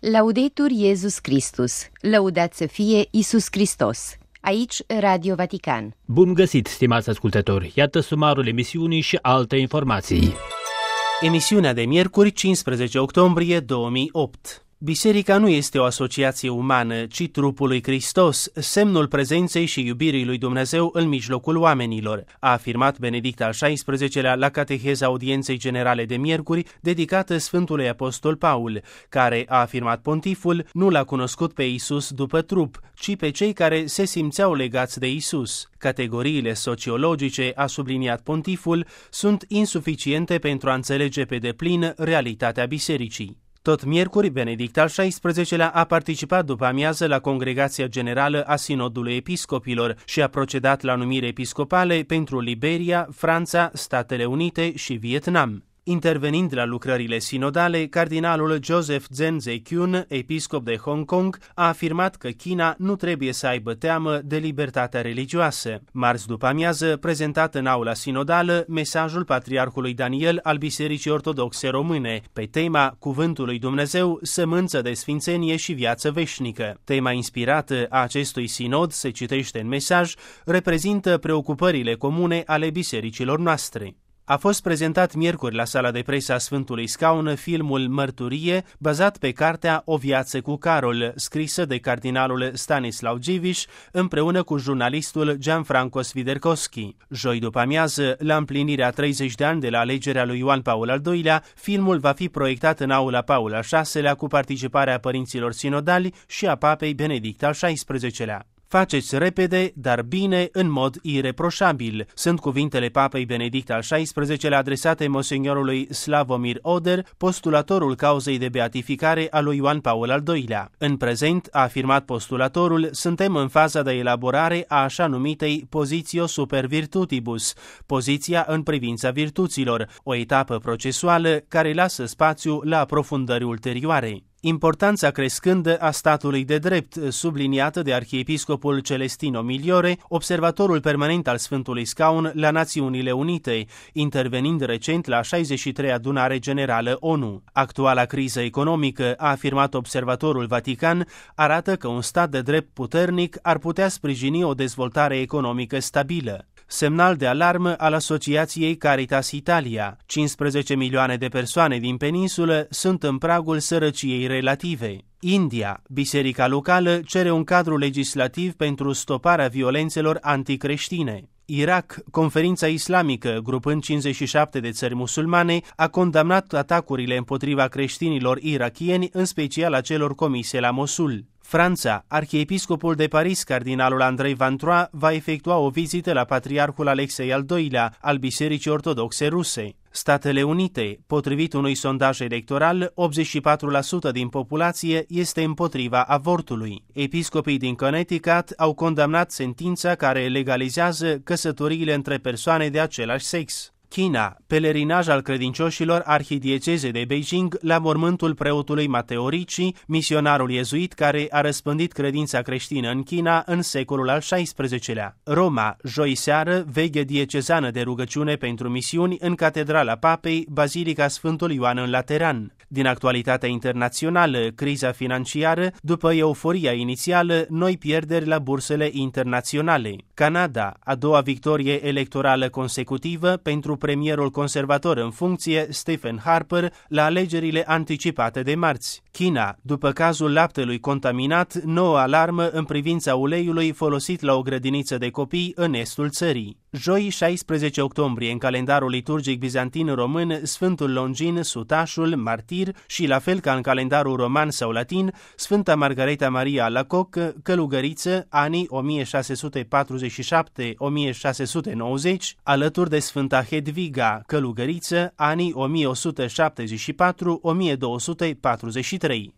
Laudetur Iesus Christus, lăudat să fie Iisus Hristos. Aici Radio Vatican. Bun găsit, stimați ascultători! Iată sumarul emisiunii și alte informații. Emisiunea de miercuri, 15 octombrie 2008. Biserica nu este o asociație umană, ci trupul lui Hristos, semnul prezenței și iubirii lui Dumnezeu în mijlocul oamenilor, a afirmat Benedict al XVI-lea la cateheza audienței generale de miercuri, dedicată Sfântului Apostol Paul, care, a afirmat pontiful, nu l-a cunoscut pe Iisus după trup, ci pe cei care se simțeau legați de Iisus. Categoriile sociologice, a subliniat pontiful, sunt insuficiente pentru a înțelege pe deplin realitatea bisericii. Tot miercuri, Benedict al XVI-lea a participat după amiază la Congregația Generală a Sinodului Episcopilor și a procedat la numiri episcopale pentru Liberia, Franța, Statele Unite și Vietnam. Intervenind la lucrările sinodale, cardinalul Joseph Zen-Zhe-Kyun, episcop de Hong Kong, a afirmat că China nu trebuie să aibă teamă de libertatea religioasă. Marți după amiază, prezentat în aula sinodală, mesajul patriarhului Daniel al Bisericii Ortodoxe Române, pe tema Cuvântul lui Dumnezeu, sămânță de sfințenie și viață veșnică. Tema inspirată a acestui sinod, se citește în mesaj, reprezintă preocupările comune ale bisericilor noastre. A fost prezentat miercuri la sala de presă a Sfântului Scaun filmul Mărturie, bazat pe cartea O viață cu Carol, scrisă de cardinalul Stanislaw Dziwisz împreună cu jurnalistul Gianfranco Swiderkowski. Joi după amiază, la împlinirea 30 de ani de la alegerea lui Ioan Paul al II-lea, filmul va fi proiectat în aula Paul al VI-lea cu participarea părinților sinodali și a papei Benedict al XVI-lea. Faceți repede, dar bine, în mod ireproșabil. Sunt cuvintele papei Benedict al XVI-lea adresate monsignorului Slavomir Oder, postulatorul cauzei de beatificare a lui Ioan Paul al II-lea. În prezent, a afirmat postulatorul, suntem în faza de elaborare a așa numitei Positio super virtutibus, poziția în privința virtuților, o etapă procesuală care lasă spațiu la aprofundări ulterioare. Importanța crescândă a statului de drept, subliniată de arhiepiscopul Celestino Migliore, observatorul permanent al Sfântului Scaun la Națiunile Unite, intervenind recent la 63-a adunare generală ONU. Actuala criză economică, a afirmat observatorul Vatican, arată că un stat de drept puternic ar putea sprijini o dezvoltare economică stabilă. Semnal de alarmă al Asociației Caritas Italia. 15 milioane de persoane din peninsulă sunt în pragul sărăciei relative. India. Biserica locală cere un cadru legislativ pentru stoparea violențelor anticreștine. Irak, conferința islamică, grupând 57 de țări musulmane, a condamnat atacurile împotriva creștinilor irakieni, în special a celor comise la Mosul. Franța, arhiepiscopul de Paris, cardinalul Andrei Van Troyes, va efectua o vizită la patriarhul Alexei al II-lea al Bisericii Ortodoxe Ruse. Statele Unite, potrivit unui sondaj electoral, 84% din populație este împotriva avortului. Episcopii din Connecticut au condamnat sentința care legalizează căsătoriile între persoane de același sex. China, pelerinaj al credincioșilor arhidieceze de Beijing la mormântul preotului Matteo Ricci, misionarul iezuit care a răspândit credința creștină în China în secolul al XVI-lea. Roma, joi seară, veghe diecezană de rugăciune pentru misiuni în Catedrala Papei, Bazilica Sfântul Ioan în Lateran. Din actualitatea internațională, criza financiară, după euforia inițială, noi pierderi la bursele internaționale. Canada, a doua victorie electorală consecutivă pentru premierul conservator în funcție, Stephen Harper, la alegerile anticipate de marți. China, după cazul laptelui contaminat, nouă alarmă în privința uleiului folosit la o grădiniță de copii în estul țării. Joi, 16 octombrie, în calendarul liturgic bizantin român, Sfântul Longin, Sutașul, martir și, la fel ca în calendarul roman sau latin, Sfânta Margareta Maria Alacoc, călugăriță, anii 1647-1690, alături de Sfânta Hedviga, călugăriță, anii 1174-1243.